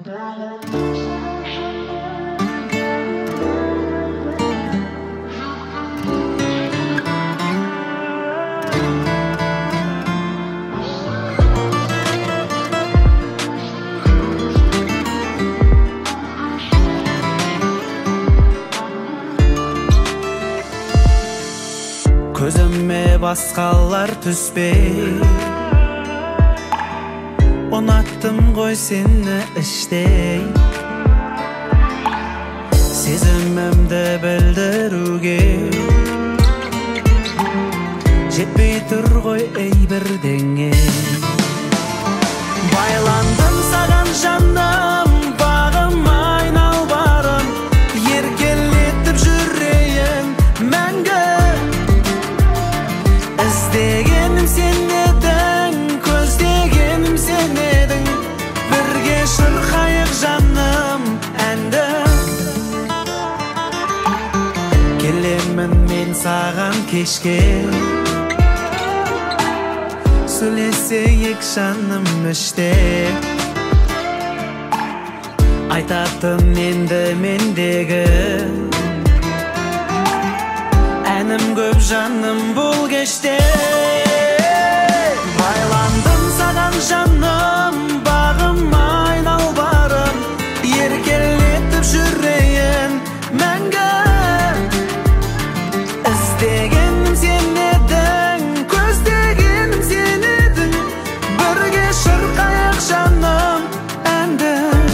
Көзіме басқалар түспей, ұнаттым ғой сені іштей. Сезімімді білдіруге жетпей тұр ғой ей бірдеңе. Байландым саған жаным, бағым айналбарым, еркелетіп жүрейін мәңгі. Іздегенім сен едің, көздегенім сен едің, бірге шырқайық жаным әнді. Келемін мен саған кешке, сөйлесейік жаным іште. Айтатын енді мендегі әнім көп жаным бұл кеште. Байландым саған жаным, бағым айналбарым, еркелетіп жүрейін мәңгі. Іздегенім сен едің, көздегенім сен едің, бірге шырқайық жаным әнді.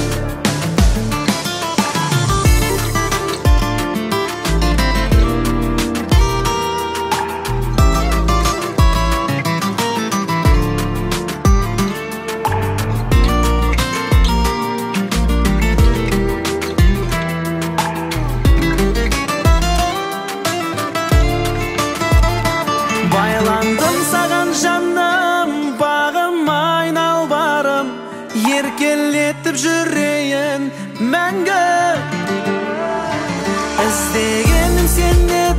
Байландым саған жаным, бағым айналбарым, еркелетіп жүрейін мәңгі. Іздегенім сен